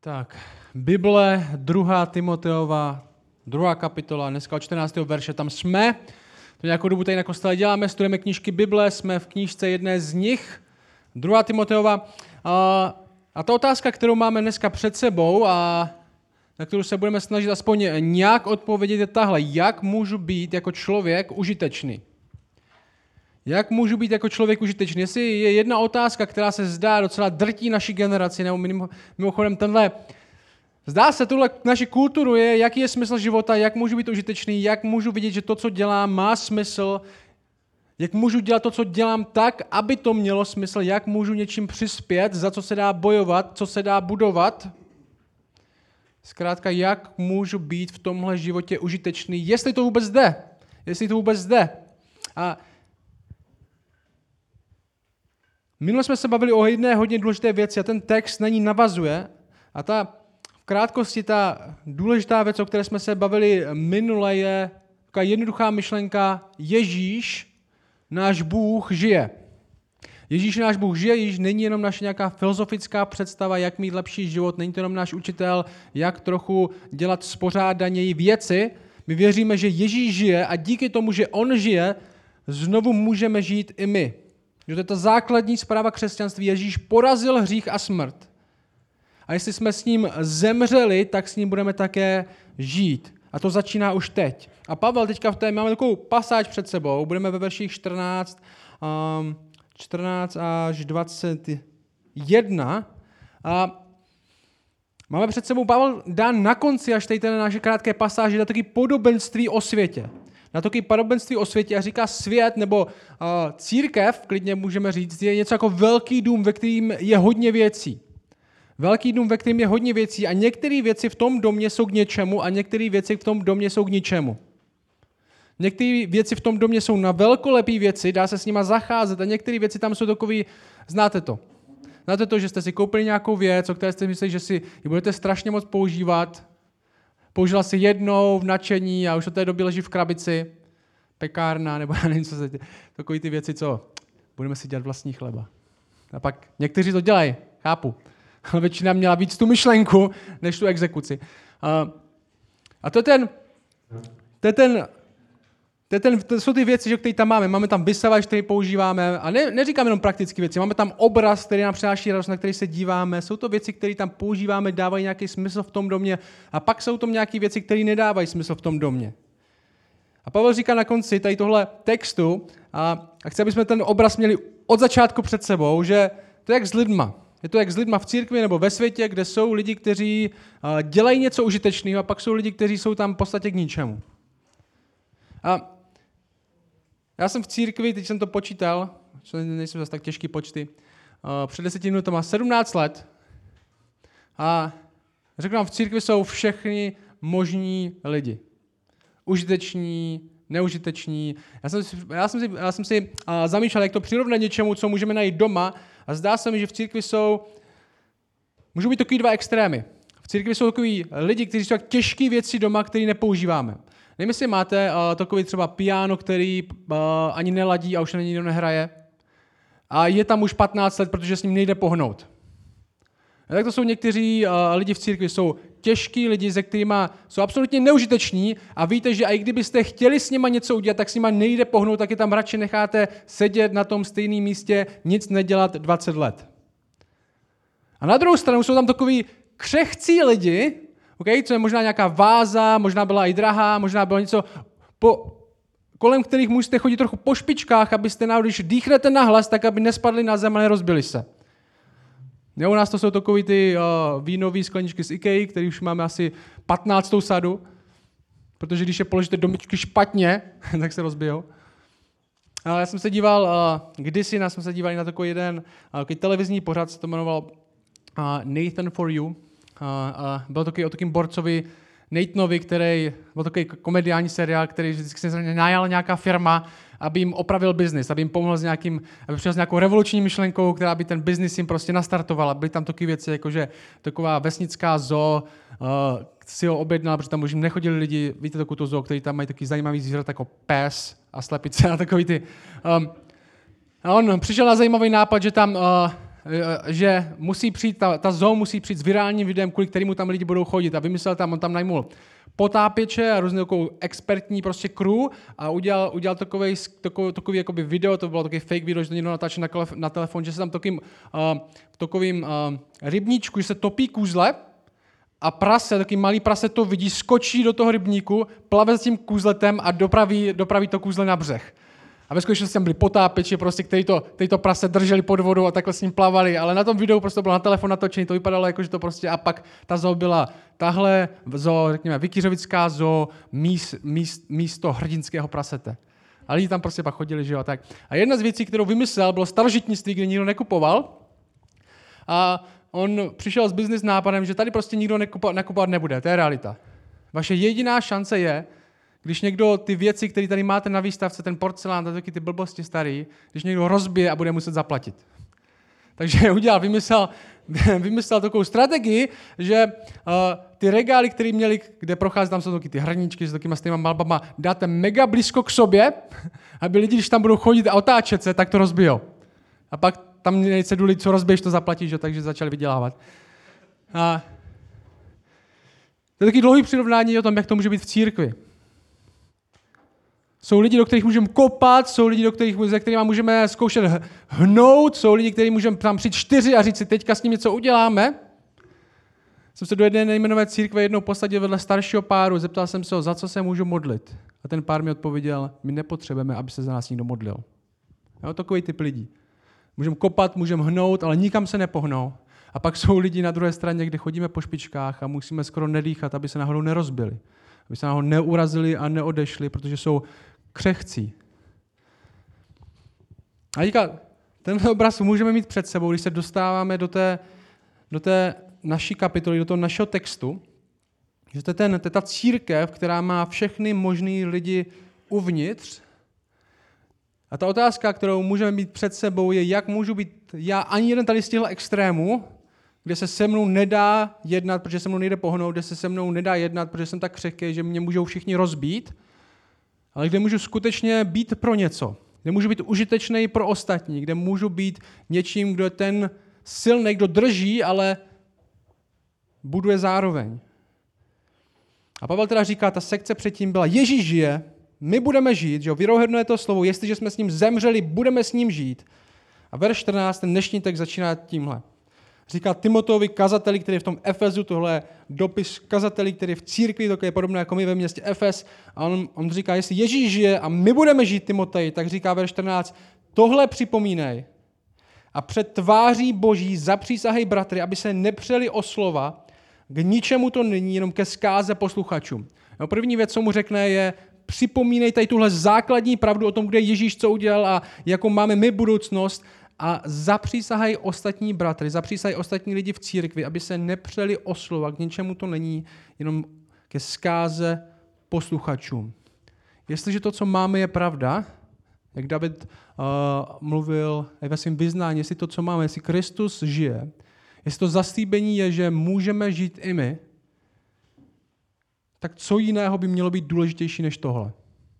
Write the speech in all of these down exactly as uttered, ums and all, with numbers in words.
Tak, Bible, druhá Timoteova, druhá kapitola, dneska od čtrnáctého verše, tam jsme. To nějakou dobu tady na kostele děláme, studujeme knížky Bible, jsme v knížce jedné z nich, druhá Timoteova. A, a ta otázka, kterou máme dneska před sebou a na kterou se budeme snažit aspoň nějak odpovědět, je tahle. Jak můžu být jako člověk užitečný? Jak můžu být jako člověk užitečný? Jestli je jedna otázka, která se zdá docela drtí naší generaci, nebo mimochodem tenhle, zdá se tuhle naši kulturu je, jaký je smysl života, jak můžu být užitečný, jak můžu vidět, že to, co dělám, má smysl, jak můžu dělat to, co dělám tak, aby to mělo smysl, jak můžu něčím přispět, za co se dá bojovat, co se dá budovat. Zkrátka, jak můžu být v tomhle životě užitečný, jestli to vůbec jde. Jestli to vůbec jde. A minule jsme se bavili o jedné hodně důležité věci a ten text na ní navazuje. A ta v krátkosti ta důležitá věc, o které jsme se bavili minule, je taková jednoduchá myšlenka: Ježíš, náš Bůh, žije. Ježíš, náš Bůh, žije, Ježíš není jenom naše nějaká filozofická představa, jak mít lepší život, není to jenom náš učitel, jak trochu dělat spořádaněji věci. My věříme, že Ježíš žije a díky tomu, že on žije, znovu můžeme žít i my. Že to je ta základní zpráva křesťanství. Ježíš porazil hřích a smrt. A jestli jsme s ním zemřeli, tak s ním budeme také žít. A to začíná už teď. A Pavel teďka v té, máme takovou pasáž před sebou, budeme ve verších čtrnáct, um, čtrnáct až dvacet jedna. A máme před sebou, Pavel dá na konci, až tady té naše krátké pasáže, dá taky podobenství o světě. Na takové podobenství o světě a říká svět nebo uh, církev, klidně můžeme říct, je něco jako velký dům, ve kterým je hodně věcí. Velký dům, ve kterém je hodně věcí a některé věci v tom domě jsou k něčemu a některé věci v tom domě jsou k ničemu. Některé věci v tom domě jsou na velkolepé věci, dá se s nima zacházet a některé věci tam jsou takový, znáte to. Znáte to, že jste si koupili nějakou věc, o které jste mysleli, že si ji budete strašně moc používat. Použila si jednou v nadšení a už od té doby leží v krabici, pekárna, nebo já nevím, co se, takové ty věci, co budeme si dělat vlastní chleba. A pak někteří to dělají, chápu. Ale většina měla víc tu myšlenku, než tu exekuci. A, a to je ten, to je ten, to, je ten, to jsou ty věci, že, které tam máme. Máme tam vysavač, který používáme. A ne, neříkám jenom praktické věci. Máme tam obraz, který nám přináší radost, na který se díváme. Jsou to věci, které tam používáme, dávají nějaký smysl v tom domě. A pak jsou tam nějaké věci, které nedávají smysl v tom domě. A Pavel říká na konci tady tohle textu, a, a chci, aby jsme ten obraz měli od začátku před sebou, že to je jak s lidma. Je to jak s lidma v církvi nebo ve světě, kde jsou lidi, kteří dělají něco užitečného a pak jsou lidi, kteří jsou tam v podstatě k ničemu. A já jsem v církvi, teď jsem to počítal, nejsou zase tak těžký počty, před deseti minutama sedmnáct let a řeknu vám, v církvi jsou všechny možní lidi. Užiteční, neužiteční. Já jsem si, já jsem si, já jsem si uh, zamýšlel, jak to přirovnat něčemu, co můžeme najít doma a zdá se mi, že v církvi jsou, můžou být takový dva extrémy. V církvi jsou takový lidi, kteří jsou tak těžké věci doma, které nepoužíváme. Nevím, jestli máte uh, takový třeba piano, který uh, ani neladí a už na něj nikdo nehraje a je tam už patnáct let, protože s ním nejde pohnout. A tak to jsou někteří uh, lidi v církvi, jsou těžký lidi, se kterými jsou absolutně neužiteční a víte, že i kdybyste chtěli s nima něco udělat, tak s nima nejde pohnout, tak je tam radši necháte sedět na tom stejném místě, nic nedělat dvacet let. A na druhou stranu jsou tam takový křehcí lidi, okay, co je možná nějaká váza, možná byla i drahá, možná bylo něco, po, kolem kterých můžete chodit trochu po špičkách, abyste náhodou, když dýchnete nahlas, tak aby nespadli na zem a nerozbili se. Jo, u nás to jsou takový ty uh, vínové skleničky z IKEA, které už máme asi patnáctou sadu, protože když je položíte do myčky špatně, tak se rozbijou. Uh, já jsem se díval, uh, kdysi já jsem se díval na takový jeden uh, takový televizní pořad, se to jmenoval uh, Nathan for You. Uh, uh, byl takový o takým borcovi Nathanovi, který byl takový komediální seriál, který vždycky se najal nějaká firma, aby jim opravil biznis, aby jim pomohl s nějakým, aby přišel s nějakou revoluční myšlenkou, která by ten biznis jim prostě nastartovala. Byly tam takové věci, jako že taková vesnická zoo uh, si ho objednal, protože tam už jim nechodili lidi, víte takovou to zoo, který tam mají taky zajímavý zvířata jako pes a slepice a takový ty. Um, a on přišel na zajímavý nápad, že tam uh, že musí přijít, ta, ta zoo musí přijít s virálním videem, kvůli kterému tam lidi budou chodit a vymyslel tam, on tam najmul potápěče a různé takovou expertní prostě crew a udělal, udělal takový, takový, takový jakoby video, to bylo takový fake video, že to někdo natáčel na, na telefon, že se tam takovým, uh, takovým uh, rybníčku, že se topí kůzle a prase, takový malý prase to vidí, skočí do toho rybníku, plave s tím kůzletem a dopraví, dopraví to kůzle na břeh. A ve skutečnosti tam byli potápěči, prostě, který, to, který to prase drželi pod vodou a takhle s ním plavali, ale na tom videu prostě bylo na telefon natočený, to vypadalo jako, že to prostě, a pak ta zoo byla tahle zoo, řekněme, Vykyřovická zoo, míst, míst, místo hrdinského prasete. A lidi tam prostě pak chodili, že jo, tak. A jedna z věcí, kterou vymyslel, bylo starožitnictví, kde nikdo nekupoval. A on přišel s business nápadem, že tady prostě nikdo nekupa, nakupovat nebude, to je realita. Vaše jediná šance je, když někdo ty věci, které tady máte na výstavce, ten porcelán, taky ty blbosti starý, když někdo rozbije a bude muset zaplatit. Takže udělal, vymyslel, vymyslel takovou strategii, že uh, ty regály, které měli, kde prochází, tam jsou taky ty hrníčky s takýma stejnýma malbama, dáte mega blízko k sobě, aby lidi, když tam budou chodit a otáčet se, tak to rozbijou. A pak tam měli ceduli, co rozbiješ, to zaplatíš, že? Takže začali vydělávat. A to je taky dlouhý přirovnání o tom, jak to může být v církvi. Jsou lidi, do kterých můžeme kopat, jsou lidi, do kterých, ze kterými můžeme zkoušet hnout, jsou lidi, kterým můžeme tam přijít čtyři a říct si, teďka s nimi něco uděláme. Jsem se do jedné nejmenové církve jednou posadil vedle staršího páru, zeptal jsem se ho, za co se můžu modlit. A ten pár mi odpověděl, my nepotřebujeme, aby se za nás někdo modlil. Jo, takový typ lidí. Můžeme kopat, můžeme hnout, ale nikam se nepohnou. A pak jsou lidi na druhé straně, kde chodíme po špičkách a musíme skoro nedýchat, aby se náhodou nerozbili. Aby se náhodou neurazili a neodešli, protože jsou křehcí. A teďka tenhle obraz můžeme mít před sebou, když se dostáváme do té, do té naší kapitoly, do toho našeho textu, že to je, ten, to je ta církev, která má všechny možný lidi uvnitř. A ta otázka, kterou můžeme mít před sebou, je, jak můžu být já ani jeden tady z těchto extrémů, kde se se mnou nedá jednat, protože se mnou nejde pohnout, kde se se mnou nedá jednat, protože jsem tak křehký, že mě můžou všichni rozbít, ale kde můžu skutečně být pro něco, kde můžu být užitečný pro ostatní, kde můžu být něčím, kdo je ten silný, kdo drží, ale buduje zároveň. A Pavel teda říká, ta sekce předtím byla, Ježíš žije, my budeme žít, že jo, věrohodné to slovo, jestliže jsme s ním zemřeli, budeme s ním žít. A verš čtrnáct, ten dnešní text začíná tímhle. Říká Timoteovi kazateli, který je v tom Efezu, tohle je dopis kazateli, který je v církvi, to je podobné jako my ve městě Efes. A on, on říká, jestli Ježíš žije a my budeme žít, Timotej, tak říká verš čtrnáct, tohle připomínej a před tváří Boží zapřísahej bratry, aby se nepřeli o slova, k ničemu to není, jenom ke zkáze posluchačům. No, první věc, co mu řekne, je připomínej tady tuhle základní pravdu o tom, kde Ježíš co udělal a jakou máme my budoucnost a zapřísahají ostatní bratry, zapřísahají ostatní lidi v církvi, aby se nepřeli o slova, k ničemu to není, jenom ke zkáze posluchačům. Jestliže to, co máme, je pravda, jak David uh, mluvil ve svém vyznání, jestli to, co máme, jestli Kristus žije, jestli to zaslíbení je, že můžeme žít i my, tak co jiného by mělo být důležitější než tohle?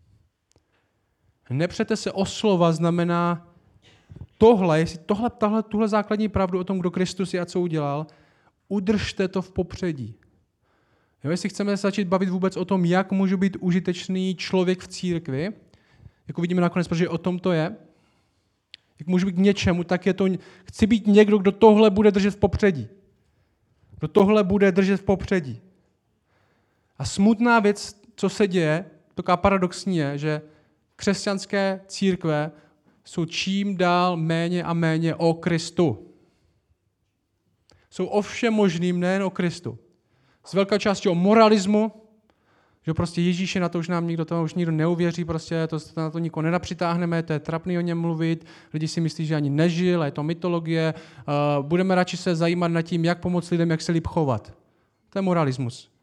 Nepřete se o slova znamená tohle, jestli tohle, tahle, tuhle základní pravdu o tom, kdo Kristus je a co udělal, udržte to v popředí. Jo, jestli chceme začít bavit vůbec o tom, jak můžu být užitečný člověk v církvi, jako vidíme nakonec, protože o tom to je, jak můžu být k něčemu, tak je to, chci být někdo, kdo tohle bude držet v popředí. Kdo tohle bude držet v popředí. A smutná věc, co se děje, taková paradoxní je, že křesťanské církve jsou čím dál méně a méně o Kristu. Jsou o všem možným, nejen o Kristu. Z velké části o moralismu, že prostě Ježíše na to už nám nikdo, to už nikdo neuvěří, prostě to, na to nikoho nenapřitáhneme, to je trapný o něm mluvit, lidi si myslí, že ani nežil, je to mytologie, uh, budeme radši se zajímat nad tím, jak pomoct lidem, jak se líp chovat. To je moralismus.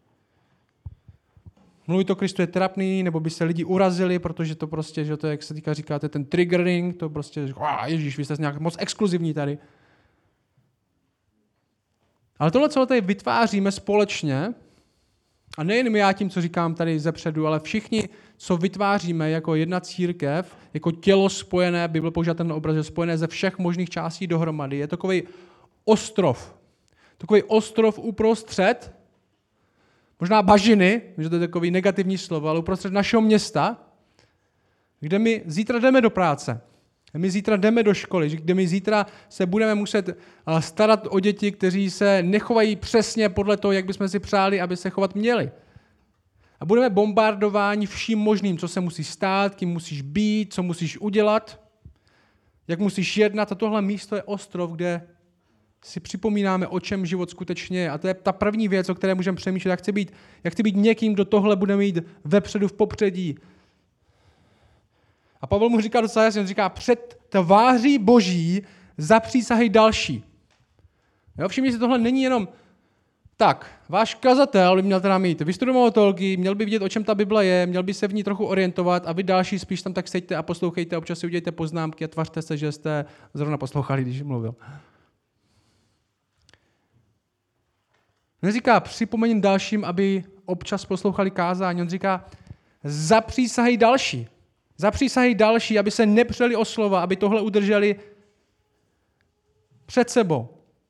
Mluvit o Kristu je trapný, nebo by se lidi urazili, protože to prostě, že to, jak se týká říkáte, ten triggering, to prostě, že Ježíš, vy jste nějak moc exkluzivní tady. Ale tohle, co tady vytváříme společně, A nejen já tím, co říkám tady zepředu, ale všichni, co vytváříme jako jedna církev, jako tělo spojené, Bible používá ten obraz, že spojené ze všech možných částí dohromady, je takový ostrov. Takový ostrov uprostřed, možná bažiny, že to je takový negativní slovo, ale uprostřed našeho města, kde my zítra jdeme do práce, kde my zítra jdeme do školy, kde my zítra se budeme muset starat o děti, kteří se nechovají přesně podle toho, jak bychom si přáli, aby se chovat měli. A budeme bombardováni vším možným, co se musí stát, kým musíš být, co musíš udělat, jak musíš jednat. A tohle místo je ostrov, kde si připomínáme, o čem život skutečně je. A to je ta první věc, o které můžeme přemýšlet. Jak chci být, jak chci být někým, kdo tohle bude mít vepředu, v popředí. A Pavel mu říká docela jasně, on říká, před tváří Boží zapřísahej další. Jo, všimni si, tohle není jenom tak, váš kazatel by měl teda mít vystudovanou teologii, měl by vidět, o čem ta Bible je, měl by se v ní trochu orientovat a vy další spíš tam tak seďte a poslouchejte, občas si udělejte poznámky a tvařte se, že jste zrovna poslouchali, když mluvil. Neříká, připomeň dalším, aby občas poslouchali kázání, on říká, zapřísahej další. Zapřísahej další, aby se nepřeli o slova, aby tohle udrželi před sebou.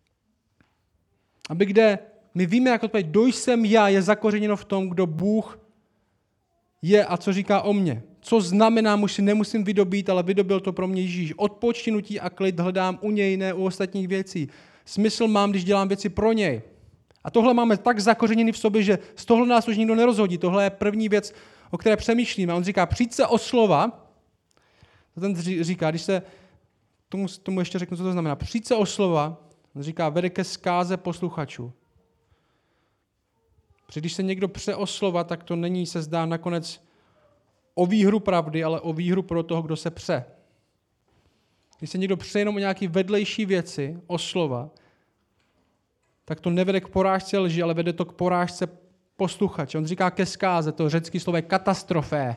Aby kde my víme, jak odpověď, kdo jsem já, je zakořeněno v tom, kdo Bůh je a co říká o mně. Co znamená, už si nemusím vydobít, ale vydobil to pro mě Ježíš. Odpočinutí a klid hledám u něj, ne u ostatních věcí. Smysl mám, když dělám věci pro něj. A tohle máme tak zakořeněný v sobě, že z tohle nás už nikdo nerozhodí. Tohle je první věc, o které přemýšlíme. A on říká, přijď se o slova. To ten říká, když se, tomu, tomu ještě řeknu, co to znamená. Přijď se o slova, on říká, vede ke zkáze posluchačů. Protože když se někdo pře o slova, tak to není, se zdá nakonec o výhru pravdy, ale o výhru pro toho, kdo se pře. Když se někdo pře jenom o nějaké vedlejší věci, o slova, tak to nevede k porážce lži, ale vede to k porážce posluchače. On říká ke zkáze, to řecké slovo je katastrofé.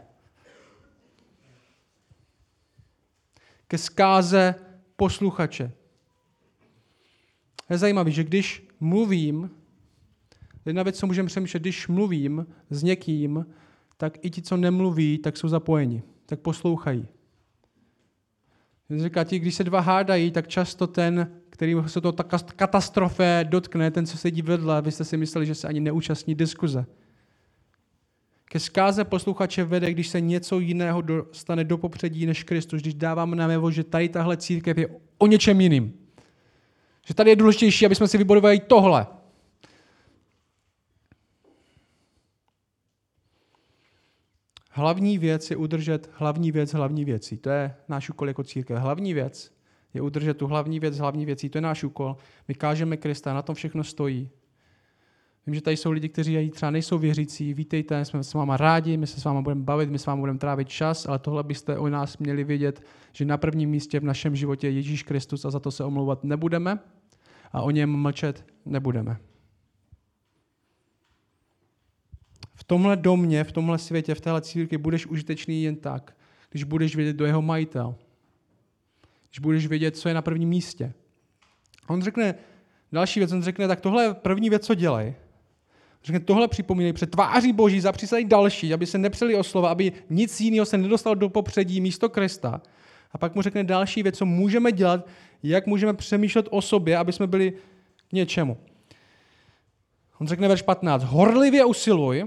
Ke zkáze posluchače. Je zajímavé, že když mluvím, jedna věc, co můžeme přemýšlet, když mluvím s někým, tak i ti, co nemluví, tak jsou zapojeni, tak poslouchají. Říká ti, když se dva hádají, tak často ten, který se to katastrofé dotkne, ten, co sedí vedle, vy jste si mysleli, že se ani neúčastní diskuze. Ke zkáze posluchače vede, když se něco jiného dostane do popředí než Kristus, když dáváme najevo, že tady tahle církev je o něčem jiným. Že tady je důležitější, aby jsme si vybudovali tohle. Hlavní věc je udržet hlavní věc hlavní věcí. To je náš úkol jako církev. Hlavní věc je udržet tu hlavní věc hlavní věcí. To je náš úkol. My kážeme Krista, na tom všechno stojí. Vím, že tady jsou lidi, kteří třeba nejsou věřící. Vítejte, jsme s váma rádi, my se s váma budeme bavit, my s váma budeme trávit čas, ale tohle byste o nás měli vědět, že na prvním místě v našem životě je Ježíš Kristus a za to se omlouvat nebudeme a o něm mlčet nebudeme. V tomhle domě, v tomhle světě, v téhle církvi budeš užitečný jen tak, když budeš vědět, kdo je jeho majitel. Když budeš vědět, co je na prvním místě. A on řekne, další věc, on řekne, tak tohle je první věc, co dělej. Řekne, tohle připomínej, před tváří Boží zapřísají další, aby se nepřeli o slova, aby nic jiného se nedostalo do popředí místo Krista. A pak mu řekne další věc, co můžeme dělat, jak můžeme přemýšlet o sobě, aby jsme byli k něčemu. On řekne verš patnáct, horlivě usiluj,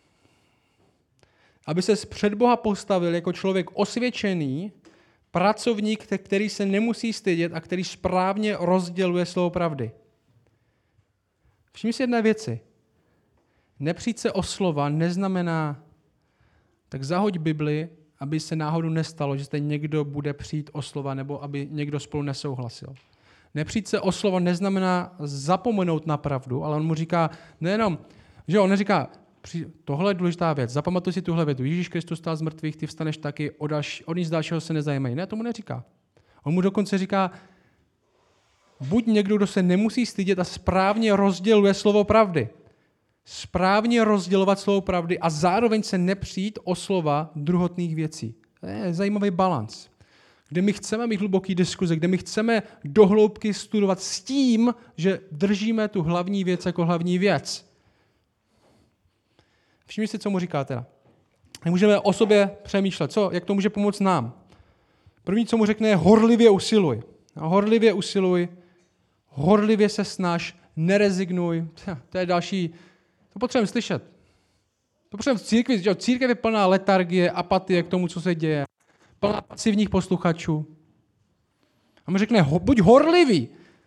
aby ses před Boha postavil jako člověk osvědčený, pracovník, který se nemusí stydět a který správně rozděluje slovo pravdy. Všimni si jedné věci. Nepřijít se o slova neznamená, tak zahoď Bibli, aby se náhodou nestalo, že zde někdo bude přijít o slova, nebo aby někdo spolu nesouhlasil. Nepřijít se o slova neznamená zapomenout na pravdu, ale on mu říká nejenom, že on neříká, tohle je důležitá věc, zapamatuj si tuhle větu, Ježíš Kristus stál z mrtvých, ty vstaneš taky, o, další, o nic dalšího se nezajímají. Ne, tomu neříká. On mu dokonce říká, buď někdo, kdo se nemusí stydět a správně rozděluje slovo pravdy. Správně rozdělovat slovo pravdy a zároveň se nepřijít o slova druhotných věcí. To je zajímavý balans, kde my chceme mít hluboký diskuze, kde my chceme do hloubky studovat s tím, že držíme tu hlavní věc jako hlavní věc. Všimni si, co mu říká teda. Můžeme o sobě přemýšlet, co, jak to může pomoct nám. První, co mu řekne, je horlivě usiluj. A horlivě usiluj, horlivě se snaž, nerezignuj. To je další, to potřebujeme slyšet. To potřebujeme v církvi, že církev je plná letargie, apatie k tomu, co se děje. Plná pasivních posluchačů. A mu řekne, ho, buď horlivý.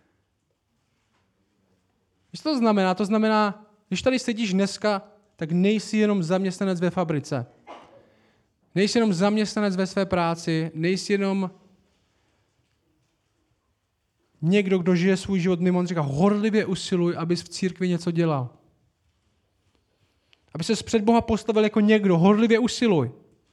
Víš, co to znamená? To znamená, když tady sedíš dneska, tak nejsi jenom zaměstnanec ve fabrice. Nejsi jenom zaměstnanec ve své práci, nejsi jenom někdo, kdo žije svůj život mimo. On říká, horlivě usiluj, abys v církvi něco dělal. Aby ses před Boha postavil jako někdo, horlivě usiluj.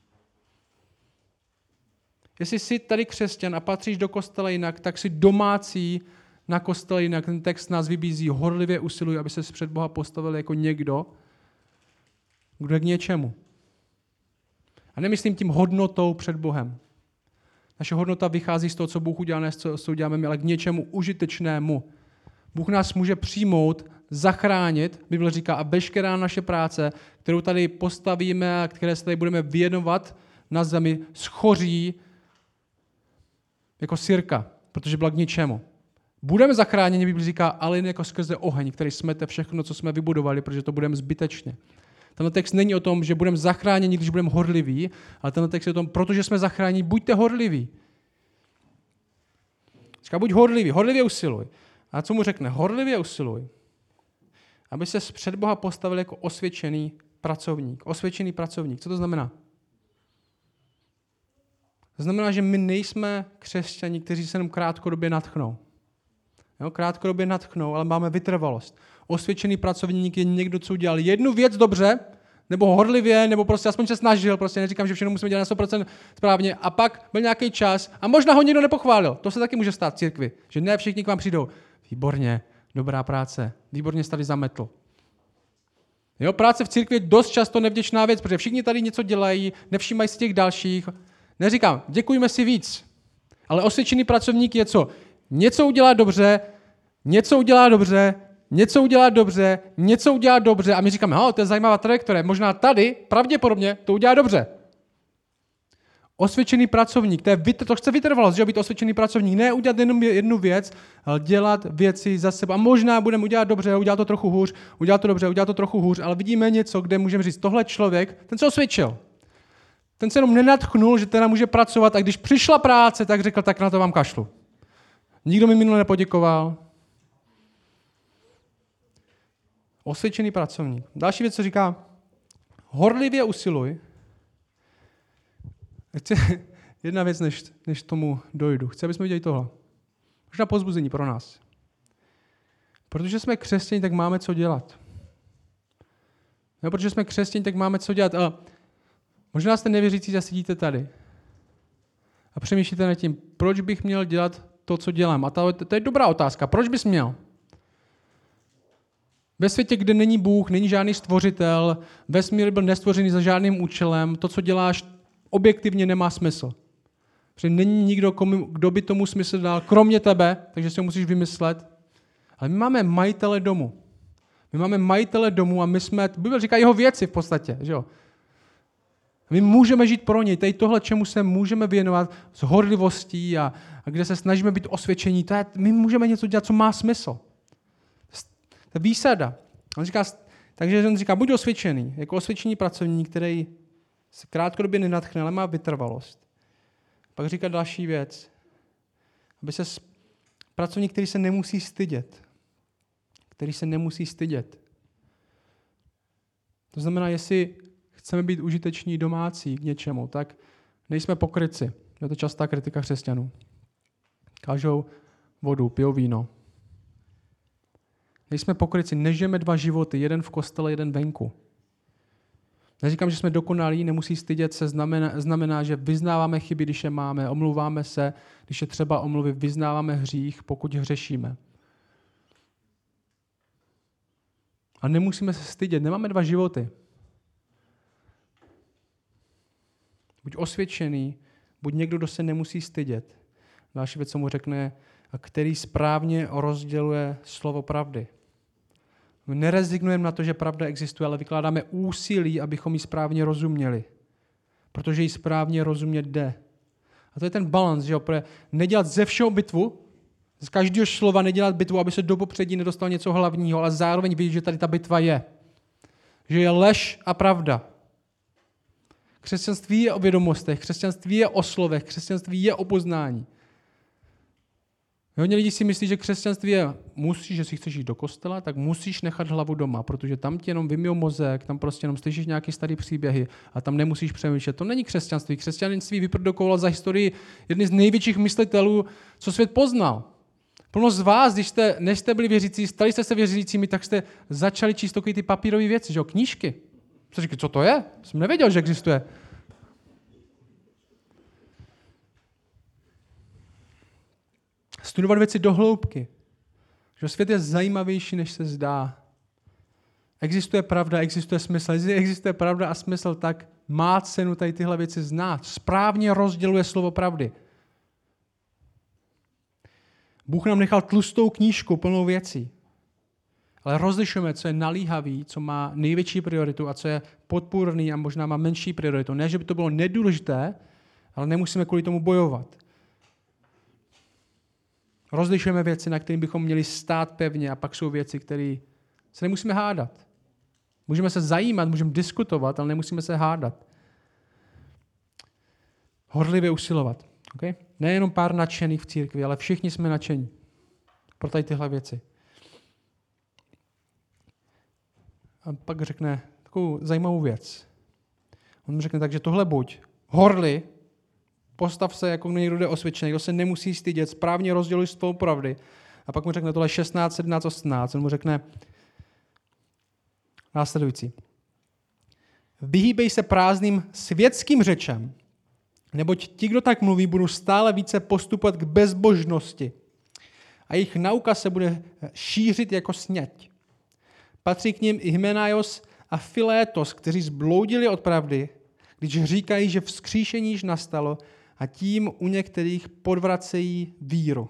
Jestli jsi tady křesťan a patříš do kostela jinak, tak jsi domácí na kostele jinak. Ten text nás vybízí, horlivě usiluj, aby ses před Boha postavil jako někdo, kdo je k něčemu. A nemyslím tím hodnotou před Bohem. Naše hodnota vychází z toho, co Bůh udělal, ne z toho, co uděláme my, ale k něčemu užitečnému. Bůh nás může přijmout, zachránit, Bible říká, a veškerá naše práce, kterou tady postavíme a které se tady budeme věnovat na zemi, schoří jako sirka, protože byla k ničemu. Budeme zachráněni, Bible říká, ale jen jako skrze oheň, který smete všechno, co jsme vybudovali, protože to budeme zbytečně. Tenhle text není o tom, že budeme zachráněni, když budeme horliví, ale tenhle text je o tom, protože jsme zachráněni, buďte horliví. Říká, buď horlivý, horlivě usiluj. A co mu řekne? Horlivě usiluj, aby se před Boha postavil jako osvědčený pracovník. Osvědčený pracovník. Co to znamená? To znamená, že my nejsme křesťani, kteří se jenom krátkodobě nadchnou. Jo, krátkodobě nadchnou, ale máme vytrvalost. Osvědčený pracovník je někdo, co udělal jednu věc dobře, nebo horlivě, nebo prostě aspoň se snažil, prostě neříkám, že všechno musíme dělat na sto procent správně, a pak byl nějaký čas a možná ho někdo nepochválil. To se taky může stát v církvi, že ne všichni k vám přijdou. Výborně, dobrá práce, výborně jsi tady zametl. Jo, práce v církvi je dost často nevděčná věc, protože všichni tady něco dělají, nevšímají si těch dalších. Neříkám, děkujme si víc, ale osvědčený pracovník je co? Něco udělá dobře, něco udělá dobře, něco udělá dobře, něco udělá dobře a my říkáme, oh, to je zajímavá trajektorie, možná tady, pravděpodobně, to udělá dobře. Osvědčený pracovník, to, je, to chce vytrvalost, že být osvědčený pracovník, ne udělat jenom jednu věc, ale dělat věci za sebe. A možná budeme udělat dobře, udělat to trochu hůř, udělat to dobře, udělat to trochu hůř, ale vidíme něco, kde můžeme říct, tohle člověk, ten se osvědčil. Ten se jenom nenadchnul, že teda může pracovat a když přišla práce, tak řekl, tak na to vám kašlu. Nikdo mi minule nepoděkoval. Osvědčený pracovník. Další věc, co říká, horlivě usiluj. Chci, jedna věc, než, než tomu dojdu. Chci, abychom viděli tohle. Možná povzbuzení pro nás. Protože jsme křesťané, tak máme co dělat. No, protože jsme křesťané, tak máme co dělat. A možná jste nevěřící a sedíte tady. A přemýšlíte nad tím, proč bych měl dělat to, co dělám. A to, to je dobrá otázka. Proč bys měl? Ve světě, kde není Bůh, není žádný stvořitel, vesmír byl nestvořený za žádným účelem, to, co děláš, objektivně nemá smysl. Protože není nikdo, kdo by tomu smysl dal, kromě tebe, takže si ho musíš vymyslet. Ale my máme majitele domu. My máme majitele domu a my jsme, Bible říká jeho věci v podstatě, že jo. My můžeme žít pro něj, tady tohle, čemu se můžeme věnovat s horlivostí a, a kde se snažíme být osvědčení, to je, my můžeme něco dělat, co má smysl. To je výsada. On říká, takže on říká, buď osvědčený, jako osvědčený pracovník, který se krátkodobě nenadchne, ale má vytrvalost. Pak říká další věc, aby se pracovník, který se nemusí stydět, který se nemusí stydět. To znamená, jestli chceme být užiteční domácí k něčemu, tak nejsme pokrytci. Je to častá kritika křesťanů. Kážou vodu, pijou víno. Nejsme pokrytci, nežijeme dva životy, jeden v kostele, jeden venku. Neříkám, že jsme dokonalí, nemusí stydět se, znamená, znamená, že vyznáváme chyby, když je máme, omlouváme se, když je třeba omluvit, vyznáváme hřích, pokud hřešíme. A nemusíme se stydět, nemáme dva životy. Buď osvědčený, buď někdo, kdo se nemusí stydět. Další věc, co mu řekne, a který správně rozděluje slovo pravdy. My nerezignujeme na to, že pravda existuje, ale vykládáme úsilí, abychom ji správně rozuměli. Protože ji správně rozumět jde. A to je ten balans, že jo? Nedělat ze všeho bitvu, z každého slova nedělat bitvu, aby se do popředí nedostal něco hlavního, ale zároveň vidět, že tady ta bitva je. Že je lež a pravda. Křesťanství je o vědomostech, křesťanství je o slovech, křesťanství je o poznání. Hodně lidí si myslí, že křesťanství je, musíš, že si chceš jít do kostela, tak musíš nechat hlavu doma, protože tam ti jenom vymijou mozek, tam prostě jenom slyšíš nějaké staré příběhy a tam nemusíš přemýšlet. To není křesťanství. Křesťanství vyprodukovalo za historii jedny z největších myslitelů, co svět poznal. Plno z vás, když jste, než jste byli věřící, stali jste se věřícími, tak jste začali číst takové ty papírové věci, že jo, knížky. Co říkáte, co to je? Jsem nevěděl, že existuje. Studovat věci do hloubky. Že svět je zajímavější, než se zdá. Existuje pravda, existuje smysl. Jestli existuje pravda a smysl, tak má cenu tady tyhle věci znát. Správně rozděluje slovo pravdy. Bůh nám nechal tlustou knížku plnou věcí. Ale rozlišujeme, co je nalíhavý, co má největší prioritu a co je podpůrný a možná má menší prioritu. Ne, že by to bylo nedůležité, ale nemusíme kvůli tomu bojovat. Rozlišujeme věci, na kterým bychom měli stát pevně, a pak jsou věci, které se nemusíme hádat. Můžeme se zajímat, můžeme diskutovat, ale nemusíme se hádat. Horlivě usilovat. Okay? Nejenom pár nadšených v církvi, ale všichni jsme nadšení pro tady tyhle věci. A pak řekne takovou zajímavou věc. On řekne tak, že tohle buď horli, postav se, jako někdo jde osvědčený, kdo se nemusí stydět, správně rozděluj s tvou pravdy. A pak mu řekne tohle šestnáct, sedmnáct, osmnáct. On mu řekne následující. Vyhýbej se prázdným světským řečem, neboť ti, kdo tak mluví, budou stále více postupovat k bezbožnosti. A jejich nauka se bude šířit jako sněď. Patří k nim i Hymenaios a Filétos, kteří zbloudili od pravdy, když říkají, že vzkříšení již nastalo, a tím u některých podvracejí víru.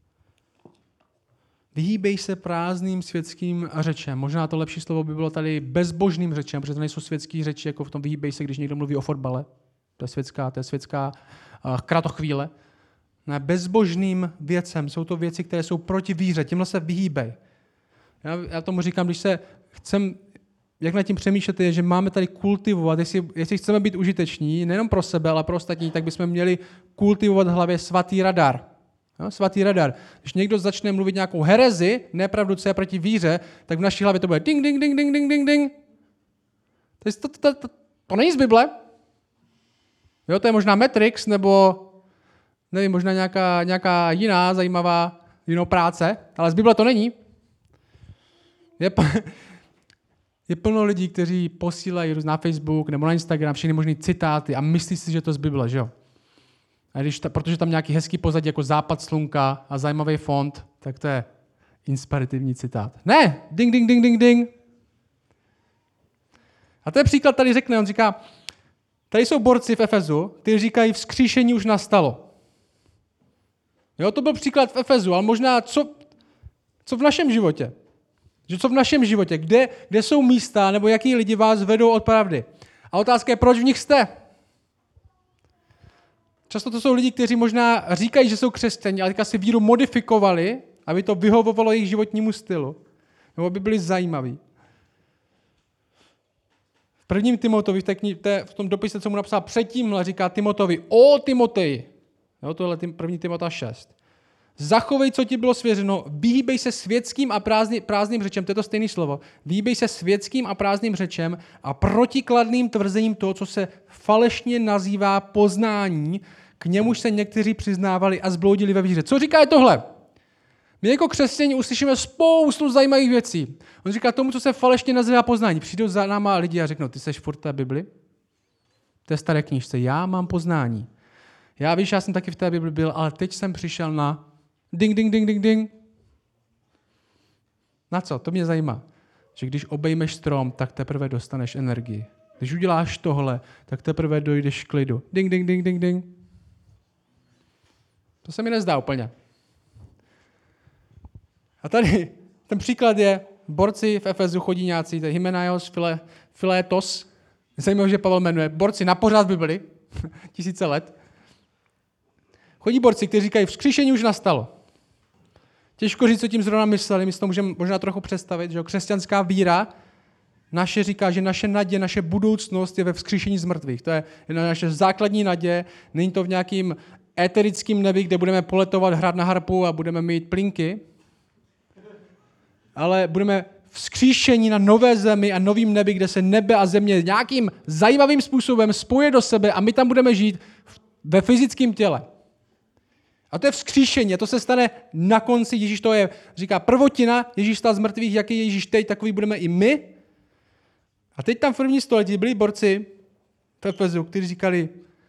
Vyhýbej se prázdným světským řečem. Možná to lepší slovo by bylo tady bezbožným řečem, protože to nejsou světský řeči, jako v tom vyhýbej se, když někdo mluví o fotbale. To je světská, to je světská uh, kratochvíle. Ne, bezbožným věcem. Jsou to věci, které jsou proti víře. Tímhle se vyhýbej. Já, já tomu říkám, když se chcem, jak nad tím přemýšlet, je, že máme tady kultivovat, jestli, jestli chceme být užiteční, nejenom pro sebe, ale pro ostatní, tak bychom měli kultivovat v hlavě svatý radar. No, svatý radar. Když někdo začne mluvit nějakou herezi, nepravdu, co je proti víře, tak v naší hlavě to bude ding, ding, ding, ding, ding, ding, ding. To, to, to, to, to není z Bible. Jo, to je možná Matrix, nebo nevím, možná nějaká, nějaká jiná zajímavá jinou práce, ale z Bible to není. Je, je plno lidí, kteří posílají na Facebook nebo na Instagram všechny možný citáty a myslí si, že to z Bible, že jo? A když ta, protože tam nějaký hezký pozadí jako západ slunka a zajímavý font, tak to je inspirativní citát. Ne! Ding, ding, ding, ding, ding. A to je příklad, tady řekne, on říká, tady jsou borci v Efezu, kteří říkají, vzkříšení už nastalo. Jo, to byl příklad v Efezu, ale možná co, co v našem životě? Že co v našem životě? Kde, kde jsou místa, nebo jaký lidi vás vedou od pravdy? A otázka je, proč v nich jste? Často to jsou lidi, kteří možná říkají, že jsou křesťané, ale teďka si víru modifikovali, aby to vyhovovalo jejich životnímu stylu. Nebo aby byli zajímaví. V prvním Timotovi, v, té kni- té, v tom dopise, co mu napsal předtímhle, říká Timotovi, o Timoteji, jo, tohle je první Timota šest. Zachovej, co ti bylo svěřeno, vyhýbej se světským a prázdný, prázdným řečem, to je to stejné slovo, vyhýbej se světským a prázdným řečem a protikladným tvrzením toho, co se falešně nazývá poznání, k němuž se někteří přiznávali a zbloudili ve víře. Co říká je tohle? My jako křesťané uslyšíme spoustu zajímavých věcí. On říká tomu, co se falešně nazývá poznání. Přijdou za náma lidi a řeknou, ty seš furt té Bibli? To je staré knížce. Já mám poznání. Já víš, já jsem taky v té Bibli byl, ale teď jsem přišel na ding, ding, ding, ding, ding. Na co? To mě zajímá. Že když obejmeš strom, tak teprve dostaneš energii. Když uděláš tohle, tak teprve dojdeš k klidu. Ding, ding, ding, ding, ding. To se mi nezdá úplně. A tady ten příklad je, borci v Efezu chodí nějací, to je Hymenaios, File, Filetos, zajímavé, že Pavel jmenuje, borci na pořád by byli, tisíce let. Chodí borci, kteří říkají, vzkříšení už nastalo. Těžko říct, co tím zrovna mysleli, my si to můžeme možná trochu představit, že křesťanská víra naše říká, že naše naděje, naše budoucnost je ve vzkříšení z mrtvých. To je naše základní naděje, není to v nějakým éterickém nebi, kde budeme poletovat, hrát na harpu a budeme mít plínky, ale budeme vzkříšení na nové zemi a novým nebi, kde se nebe a země nějakým zajímavým způsobem spojí do sebe a my tam budeme žít ve fyzickém těle. A to je vzkříšení, a to se stane na konci. Ježíš to je, říká prvotina, Ježíš stál z mrtvých, jaký je Ježíš teď, takový budeme i my. A teď tam v první století byli borci v Efezu, kteří říkali,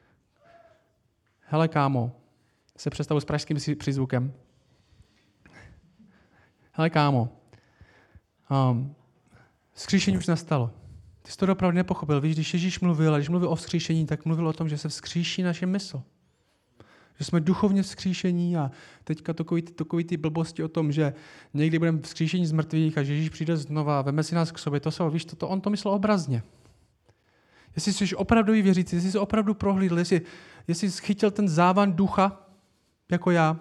hele kámo, se představu s pražským přízvukem. Hele kámo, um, vzkříšení už nastalo. Ty jsi to opravdu nepochopil. Víš, když Ježíš mluvil, a když mluvil o vzkříšení, tak mluvil o tom, že se vzkříší naše mysl. Že jsme duchovně vzkříšení a teďka takový, takový ty blbosti o tom, že někdy budeme vzkříšení z mrtvých a že Ježíš přijde znova a veme si nás k sobě. To se, víš, to, to, on to myslel obrazně. Jestli jsi opravdový věřící, jestli jsi opravdu prohlídl, jestli, jestli jsi chytil ten závan ducha, jako já,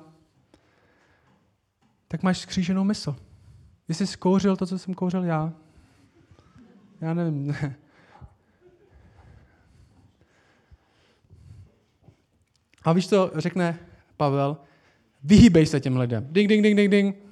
tak máš vzkříšenou mysl. Jestli jsi kouřil to, co jsem kouřil já, já nevím. A víš, co řekne Pavel? Vyhýbej se těm lidem. Ding, ding, ding, ding, ding.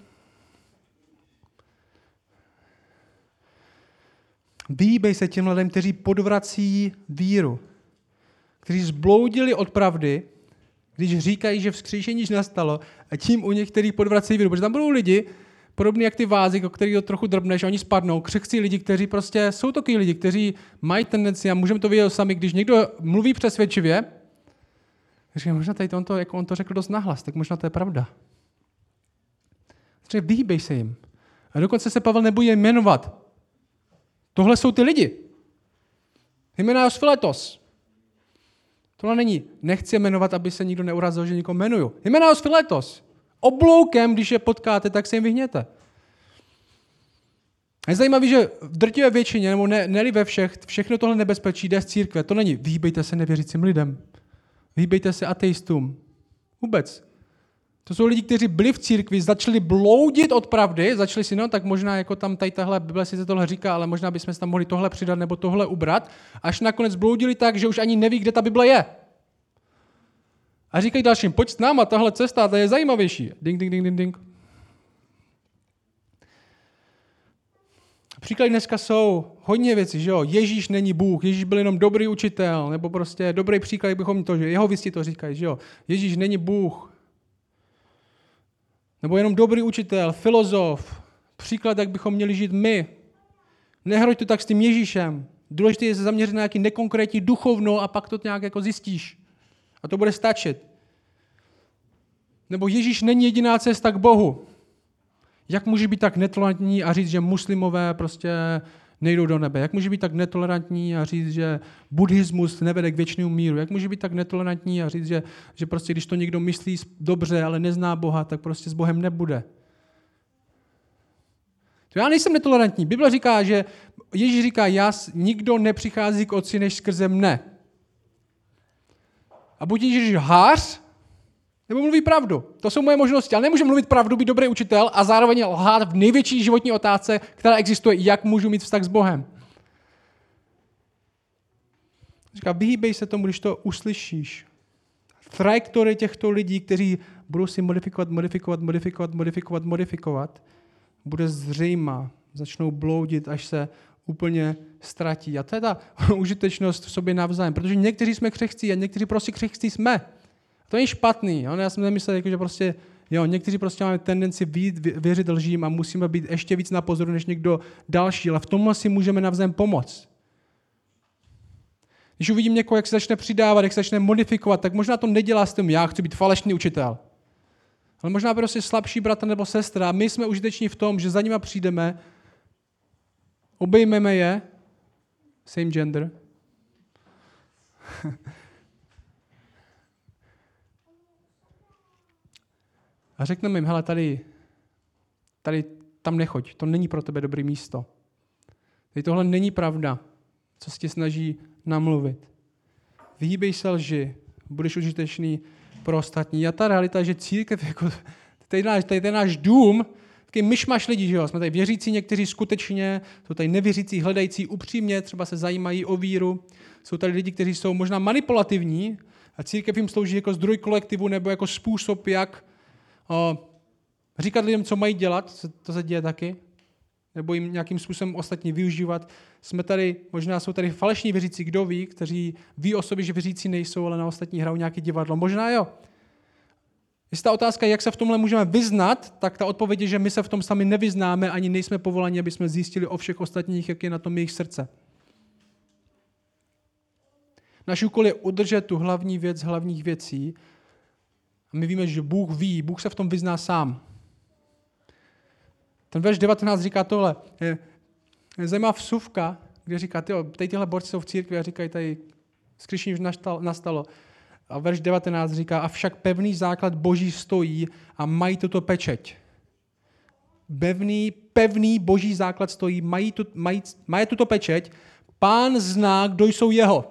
Vyhýbej se těm lidem, kteří podvrací víru. Kteří zbloudili od pravdy, když říkají, že vzkříšení již nastalo, a tím u nich, kteří podvrací víru. Protože tam budou lidi, podobně jak ty vázy, o kterých to trochu drbneš, oni spadnou. Křehcí lidi, kteří prostě jsou takový lidi, kteří mají tendenci, a můžeme to vidět sami, když někdo mluví přesvědčivě, říkám, možná tady to on, to, jako on to řekl dost nahlas, tak možná to je pravda. Takže vyhýbej se jim. A dokonce se Pavel nebude jmenovat. Tohle jsou ty lidi. Hymenaios Filetos. Tohle není, nechci je jmenovat, aby se nikdo neurazil, že někoho jmenuju. Hymenaios Filetos. Obloukem, když je potkáte, tak se jim vyhněte. A je zajímavé, že v drtivé většině, nebo ne, ne ve všech, všechno tohle nebezpečí jde z církve. To není, vyhýbejte se nevěřícím lidem. Vyhýbejte se ateistům. Vůbec. To jsou lidi, kteří byli v církvi, začali bloudit od pravdy, začali si, no tak možná jako tam tady tahle Bible si tohle říká, ale možná bychom si tam mohli tohle přidat nebo tohle ubrat, až nakonec bloudili tak, že už ani neví, kde ta Bible je. A říkají dalším, pojď s náma, tahle cesta, ta je zajímavější. Ding, ding, ding, ding, ding. Příklady dneska jsou hodně věcí, že jo, Ježíš není Bůh, Ježíš byl jenom dobrý učitel, nebo prostě dobrý příklad, jak bychom to, že jeho visti to říkají, že jo, Ježíš není Bůh. Nebo jenom dobrý učitel, filozof, příklad, jak bychom měli žít my. Nehroď to tak s tím Ježíšem. Důležité je se zaměřit na nějaký nekonkrétní duchovno a pak to nějak jako zjistíš. A to bude stačit. Nebo Ježíš není jediná cesta k Bohu. Jak může být tak netolerantní a říct, že muslimové prostě nejdou do nebe? Jak může být tak netolerantní a říct, že buddhismus nevede k věčnému míru? Jak může být tak netolerantní a říct, že, že prostě když to někdo myslí dobře, ale nezná Boha, tak prostě s Bohem nebude? To já nejsem netolerantní. Bible říká, že Ježíš říká, já, nikdo nepřichází k Otci než skrze mne. A buď Ježíš lhář, nebo mluví pravdu. To jsou moje možnosti. Ale nemůžu mluvit pravdu, být dobrý učitel a zároveň lhát v největší životní otázce, která existuje, jak můžu mít vztah s Bohem. Říká, vyhýbej se tomu, když to uslyšíš. Trajektorie těchto lidí, kteří budou si modifikovat, modifikovat, modifikovat, modifikovat, modifikovat, bude zřejmá. Začnou bloudit, až se úplně ztratí. A to je ta užitečnost v sobě navzájem, protože někteří jsme křehcí a někteří prostě křehcí jsme. To není špatný. Jo? Já jsem nemyslel, že prostě, jo, někteří prostě máme tendenci věřit lžím a musíme být ještě víc na pozoru než někdo další, ale v tomhle si můžeme navzájem pomoct. Když uvidím někoho, jak se začne přidávat, jak se začne modifikovat, tak možná to nedělá s tím, já chci být falešný učitel. Ale možná prostě slabší bratr nebo sestra. My jsme užiteční v tom, že za nima přijdeme, obejmeme je, same gender, a řekneme jim, hele, tady, tady tam nechoď, to není pro tebe dobré místo. Tady tohle není pravda, co se ti snaží namluvit. Vyhýbej se lži, budeš užitečný pro ostatní. A ta realita, že církev, jako, tady, náš, tady ten náš dům, taky myšmaš lidí, že jo? Jsme tady věřící někteří skutečně, jsou tady nevěřící, hledající upřímně, třeba se zajímají o víru. Jsou tady lidi, kteří jsou možná manipulativní a církev jim slouží jako zdroj kolektivu nebo jako způsob, jak o, říkat lidem, co mají dělat, to se děje taky, nebo jim nějakým způsobem ostatní využívat. Jsme tady, možná jsou tady falešní věřící, kdo ví, kteří ví o sobě, že věřící nejsou, ale na ostatní hrajou nějaké divadlo. Možná jo. Jestli ta otázka, jak se v tomhle můžeme vyznat, tak ta odpověď je, že my se v tom sami nevyznáme, ani nejsme povoláni, aby jsme zjistili o všech ostatních, jak je na tom jejich srdce. Náš úkol je udržet tu hlavní věc hlavních věcí. A my víme, že Bůh ví, Bůh se v tom vyzná sám. Ten verš devatenáct říká tohle. Je, je zajímavá vsuvka, kde říká, tyjo, tady tyhle borci jsou v církvi a říkají, tady skříšení už nastalo. A verš devatenáct říká, avšak pevný základ Boží stojí a mají tuto pečeť. Pevný, pevný Boží základ stojí, mají, tu, mají, mají tuto pečeť, Pán zná, kdo jsou jeho.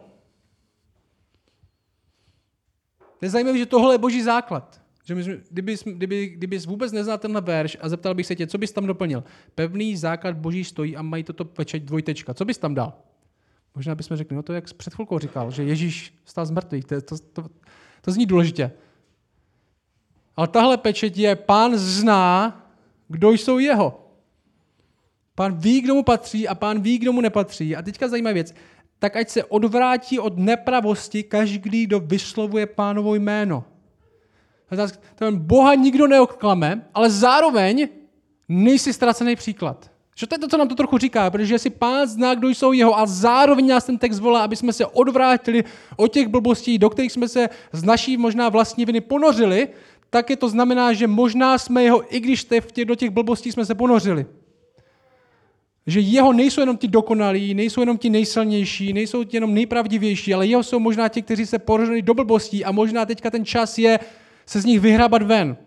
Je zajímavé, že tohle je Boží základ. Že my, kdyby, kdyby, kdybys vůbec neznal tenhle verš a zeptal bych se tě, co bys tam doplnil? Pevný základ Boží stojí a mají toto pečeť dvojtečka. Co bys tam dal? Možná bychom řekli, no to jak před chvilkou říkal, že Ježíš vstal z mrtvých. To, to, to, to zní důležitě. Ale tahle pečeť je, Pán zná, kdo jsou jeho. Pán ví, kdo mu patří a Pán ví, kdo mu nepatří. A teďka zajímavá věc. Tak ať se odvrátí od nepravosti každý, kdo vyslovuje Pánovo jméno. Ten Boha nikdo neoklame, ale zároveň nejsi ztracený příklad. Že to je to, co nám to trochu říká, protože si Pán zná, kdo jsou jeho a zároveň nás ten text volá, aby jsme se odvrátili od těch blbostí, do kterých jsme se z naší možná vlastní viny ponořili, tak je to znamená, že možná jsme jeho, i když v těch, do těch blbostí jsme se ponořili. Že jeho nejsou jenom ti dokonalí, nejsou jenom ti nejsilnější, nejsou ti jenom nejpravdivější, ale jeho jsou možná ti, kteří se ponořili do blbostí a možná teďka ten čas je se z nich vyhrabat ven.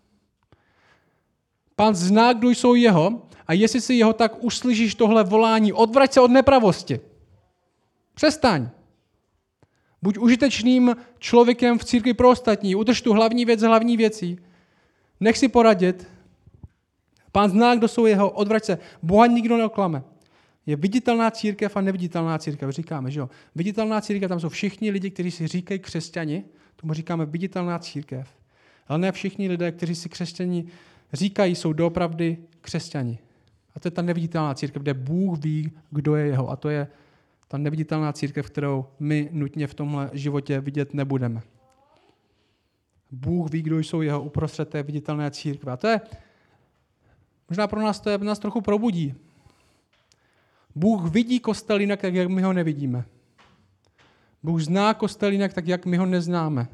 Pán zná, kdo jsou jeho a jestli si jeho tak uslyšíš tohle volání, odvrať se od nepravosti. Přestaň. Buď užitečným člověkem v církvi pro ostatní, udrž tu hlavní věc hlavní věcí, nech si poradit. Pán zná, kdo jsou jeho, odvrať se. Boha nikdo neoklame. Je viditelná církev a neviditelná církev, říkáme, že jo. Viditelná církev, tam jsou všichni lidi, kteří si říkají křesťani, tomu říkáme viditelná církev. Ale ne všichni lidé, kteří si křesťani říkají, jsou doopravdy křesťani. A to je ta neviditelná církev, kde Bůh ví, kdo je jeho. A to je ta neviditelná církev, kterou my nutně v tomhle životě vidět nebudeme. Bůh ví, kdo jsou jeho uprostřed té viditelné církve. A to je, možná pro nás to je, nás trochu probudí. Bůh vidí kostel jinak, tak jak my ho nevidíme. Bůh zná kostel jinak, tak jak my ho neznáme.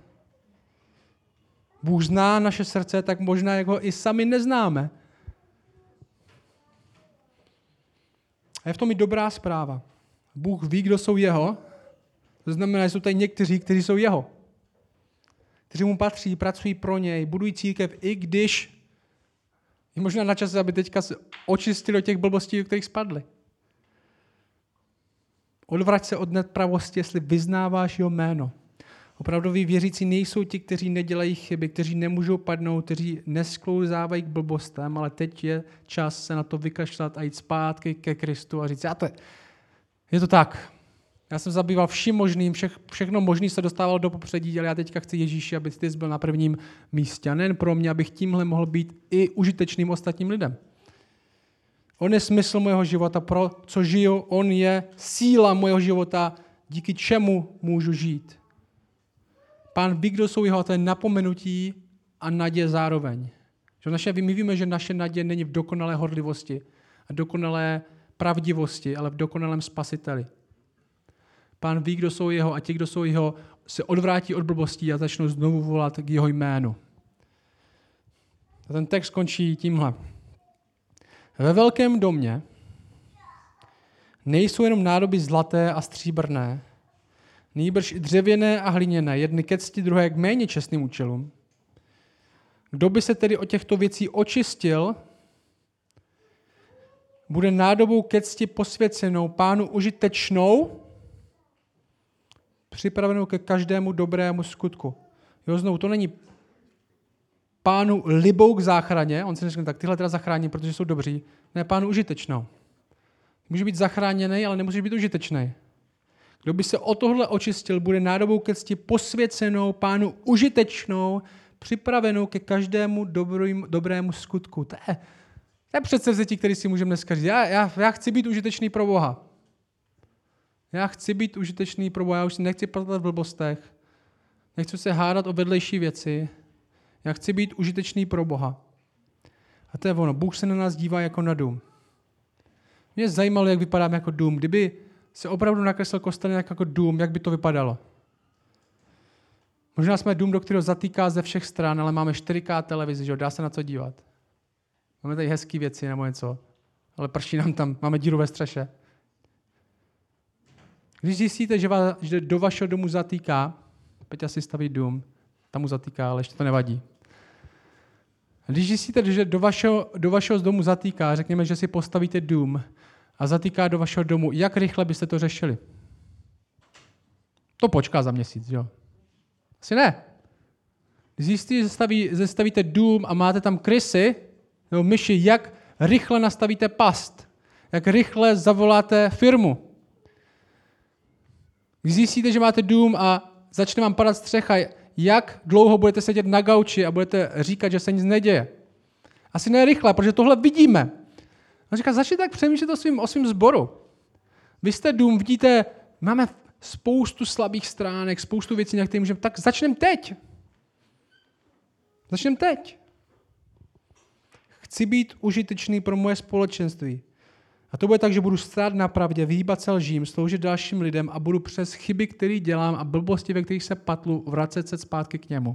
Bůh zná naše srdce, tak možná, jak ho i sami neznáme. A je v tom i dobrá zpráva. Bůh ví, kdo jsou jeho, to znamená, že jsou tady někteří, kteří jsou jeho. Kteří mu patří, pracují pro něj, budují církev, i když je možná na čase, aby teďka se očistili od těch blbostí, do kterých spadli. Odvrať se od nepravosti, jestli vyznáváš jeho jméno. Opravdoví věřící nejsou ti, kteří nedělají chyby, kteří nemůžou padnout, kteří nesklouzávají k blbostem, ale teď je čas se na to vykašlat a jít zpátky ke Kristu a říct, já to je, je to tak. Já jsem zabýval vším možným, vše, všechno možný se dostávalo do popředí, ale já teďka chci Ježíši, aby ty jsi byl na prvním místě. A nejen pro mě, abych tímhle mohl být i užitečným ostatním lidem. On je smysl mého života, pro co žiju, on je síla mého života, díky čemu můžu žít. Pán ví, kdo jsou jeho, a to je napomenutí a naděje zároveň. Že naše, my víme, že naše naděje není v dokonalé horlivosti a dokonalé pravdivosti, ale v dokonalém spasiteli. Pán ví, kdo jsou jeho, a ti, kdo jsou jeho, se odvrátí od blbostí a začnou znovu volat k jeho jménu. A ten text končí tímhle. Ve velkém domě nejsou jenom nádoby zlaté a stříbrné, nýbrž i dřevěné a hliněné, jedny ke cti, druhé k méně čestným účelům. Kdo by se tedy od těchto věcí očistil, bude nádobou ke cti posvěcenou, Pánu užitečnou, připravenou ke každému dobrému skutku. Jo, znovu, to není Pánu libou k záchraně, on si neřekne, tak tyhle teda zachrání, protože jsou dobří. Ne, Pánu užitečnou. Může být zachráněný, ale nemůže být užitečný. Kdo by se o tohle očistil, bude nádobou ke cti posvěcenou, Pánu užitečnou, připravenou ke každému dobrým, dobrému skutku. To je, to je předsevzetí, který si můžeme dneska říct. Já, já, já chci být užitečný pro Boha. Já chci být užitečný pro Boha. Já už si nechci patat v blbostech. Nechci se hádat o vedlejší věci. Já chci být užitečný pro Boha. A to je ono. Bůh se na nás dívá jako na dům. Mě zajímalo, jak vypadáme jako dům. Kdyby se opravdu nakreslil kostelník jako dům, jak by to vypadalo? Možná jsme dům, do kterého zatýká ze všech stran, ale máme čtyři ká televizi, že? Dá se na co dívat. Máme tady hezké věci nebo něco, ale prší nám tam, máme díru ve střeše. Když zjistíte, že, va, že do vašeho domu zatýká, Peťa si staví dům, tam mu zatýká, ale ještě to nevadí. A když zjistíte, že do vašeho, do vašeho domu zatýká, řekněme, že si postavíte dům a zatýká do vašeho domu, jak rychle byste to řešili? To počká za měsíc, jo? Asi ne. Když zjistíte, že staví, zastavíte dům a máte tam krysy, nebo myši, jak rychle nastavíte past? Jak rychle zavoláte firmu? Když zjistíte, že máte dům a začne vám padat střecha, jak dlouho budete sedět na gauči a budete říkat, že se nic neděje? Asi ne rychle, protože tohle vidíme. On říká, začněte tak přemýšlet o svým, o svým sboru. Vy jste dům, vidíte, máme spoustu slabých stránek, spoustu věcí, na které můžeme, tak začneme teď. Začneme teď. Chci být užitečný pro moje společenství. A to bude tak, že budu stát na pravdě, vyhýbat se lžím, sloužit dalším lidem a budu přes chyby, které dělám a blbosti, ve kterých se patlu, vracet se zpátky k němu.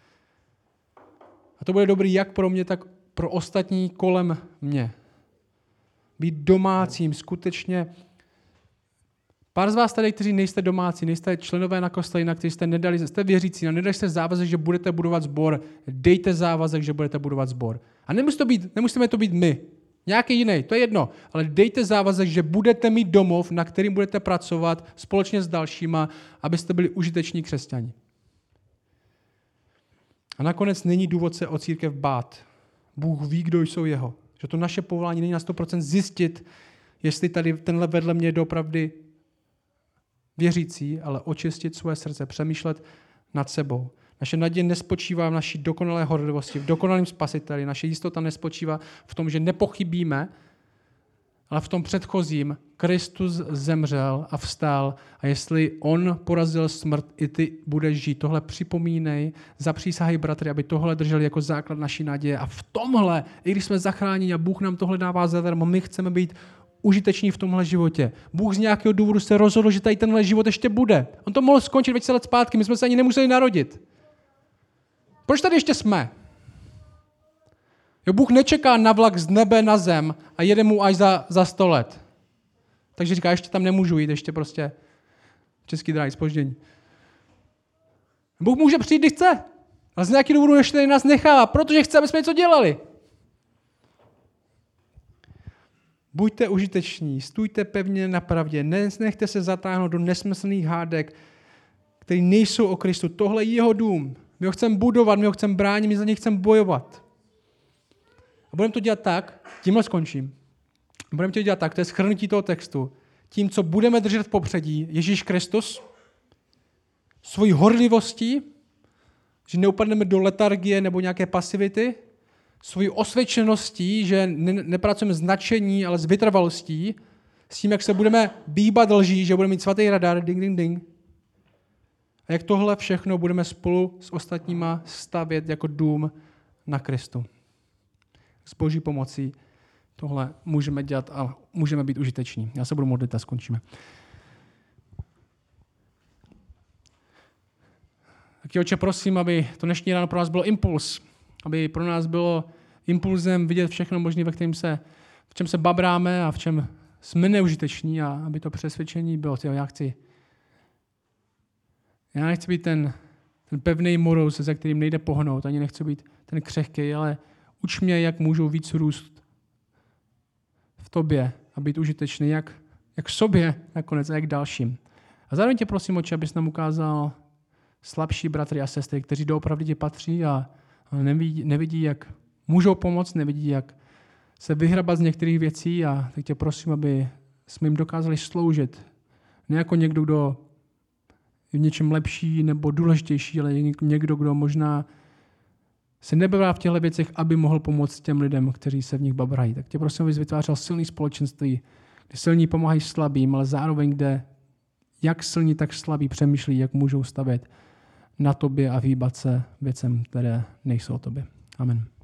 A to bude dobrý jak pro mě, tak pro ostatní kolem mě. Být domácím, skutečně. Pár z vás tady, kteří nejste domácí, nejste členové na kostelina, kteří jste nedali, jste věřící, no nedali jste závazek, že budete budovat sbor, dejte závazek, že budete budovat sbor. A nemusí to být, nemusíme to být my. Nějaký jiný, to je jedno, ale dejte závazek, že budete mít domov, na kterým budete pracovat společně s dalšíma, abyste byli užiteční křesťani. A nakonec není důvod se o církev bát. Bůh ví, kdo jsou jeho. Že to naše povolání není na sto procent zjistit, jestli tady tenhle vedle mě je doopravdy věřící, ale očistit svoje srdce, přemýšlet nad sebou. Naše naděje nespočívá v naší dokonalé horlivosti, v dokonalém spasiteli. Naše jistota nespočívá v tom, že nepochybíme, ale v tom předchozím Kristus zemřel a vstál a jestli on porazil smrt, i ty budeš žít. Tohle připomínej, zapřísahej bratry, aby tohle drželi jako základ naší naděje. A v tomhle, i když jsme zachráněni a Bůh nám tohle dává zadarmo, my chceme být užiteční v tomhle životě. Bůh z nějakého důvodu se rozhodl, že tady tenhle život ještě bude. On to mohl skončit dvacet let zpátky, my jsme se ani nemuseli narodit. Proč tady ještě jsme? Jo, Bůh nečeká na vlak z nebe na zem a jede mu až za, za sto let. Takže říká, ještě tam nemůžu jít, ještě prostě Český dráhy zpoždění. Bůh může přijít, když chce, ale z nějakého důvodu ještě nás nechává, protože chce, aby jsme něco dělali. Buďte užiteční, stůjte pevně na pravdě, nechte se zatáhnout do nesmyslných hádek, které nejsou o Kristu. Tohle je jeho dům. My ho chceme budovat, my ho chceme bránit, my za něj chceme bojovat. A budeme to dělat tak, tímhle skončím. Budeme to dělat tak, to je shrnutí toho textu. Tím, co budeme držet v popředí, Ježíš Kristus, svojí horlivostí, že neupadneme do letargie nebo nějaké pasivity, svojí osvědčeností, že ne, nepracujeme s nadšení, ale s vytrvalostí, s tím, jak se budeme bíbat lží, že budeme mít svatý radar, ding, ding, ding. A jak tohle všechno budeme spolu s ostatníma stavět jako dům na Kristu. S Boží pomocí tohle můžeme dělat a můžeme být užiteční. Já se budu modlit a skončíme. Tak Otče, prosím, aby to dnešní ráno pro nás bylo impuls, aby pro nás bylo impulzem vidět všechno možné, ve kterém se, v čem se babráme a v čem jsme neužiteční a aby to přesvědčení bylo. Tyjo, já chci Já nechci být ten, ten pevný morous, za kterým nejde pohnout, ani nechci být ten křehký, ale uč mě, jak můžu víc růst v tobě a být užitečný jak, jak sobě nakonec a jak dalším. A zároveň tě prosím, Otče, abys nám ukázal slabší bratry a sestry, kteří doopravdy ti patří a nevidí, nevidí, jak můžou pomoct, nevidí, jak se vyhrabat z některých věcí a tak tě prosím, aby jsme jim dokázali sloužit. Ne jako někdo, kdo je v něčem lepší nebo důležitější, ale někdo, kdo možná se nebavrá v těchto věcech, aby mohl pomoct těm lidem, kteří se v nich babrají. Tak tě prosím, abys vytvářel silný společenství, kde silní pomáhají slabým, ale zároveň kde jak silní, tak slabí přemýšlí, jak můžou stavět na tobě a vyhýbat se věcem, které nejsou o tobě. Amen.